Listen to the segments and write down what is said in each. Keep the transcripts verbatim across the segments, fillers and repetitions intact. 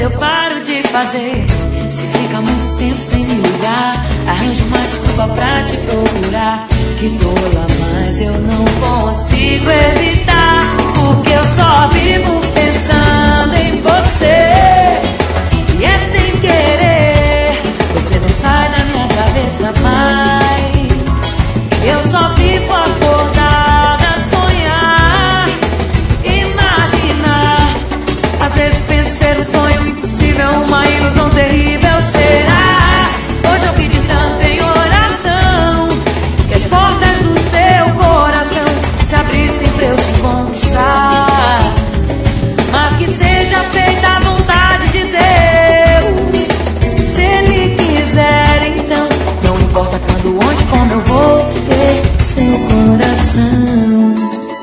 eu paro de fazer. Se fica muito tempo sem me ligar, arranjo uma desculpa pra te procurar. Que tola, mas eu não consigo evitar, porque eu só vivo pensando em você. E é sem querer, você não sai da minha cabeça mais. Eu só vivo acordada a sonhar, imaginar. Às vezes penso ser um sonho impossível, uma ilusão terrível. Será? Hoje eu pedi tanto em oração que as portas do seu coração se abrissem pra eu te conquistar. Mas que seja feita a vontade de Deus. Se Ele quiser, então não importa quando, onde, como eu vou ter seu coração.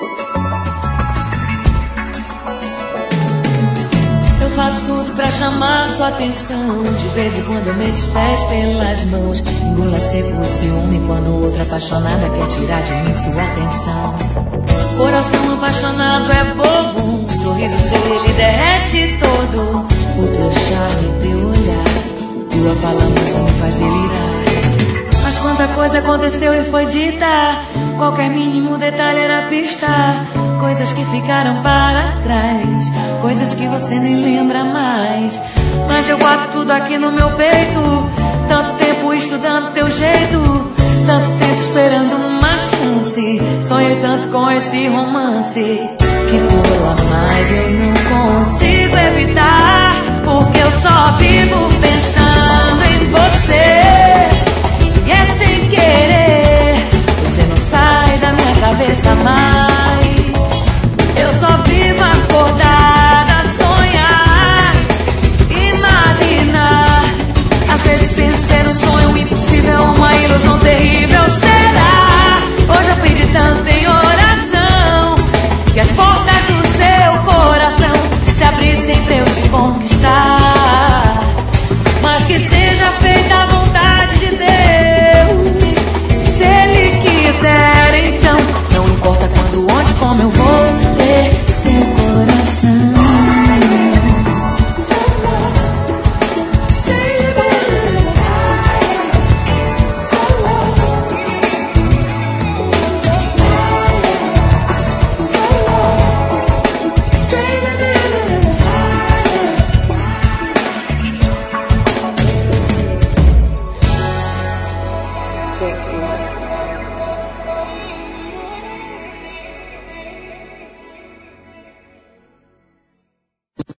Eu faço tudo pra chamar sua atenção. De vez em quando eu me despeço pelas mãos. Engula seco o ciúme quando outra apaixonada quer tirar de mim sua atenção. Coração apaixonado é bobo, um sorriso seu ele derrete todo. O teu charme, teu olhar, tua fala mansa me faz delirar. Mas quanta coisa aconteceu e foi dita, qualquer mínimo detalhe era pista. Coisas que ficaram para trás, coisas que você nem lembra mais. Mas eu guardo tudo aqui no meu peito, tanto tempo estudando teu jeito, tanto tempo esperando uma chance. Sonhei tanto com esse romance, que por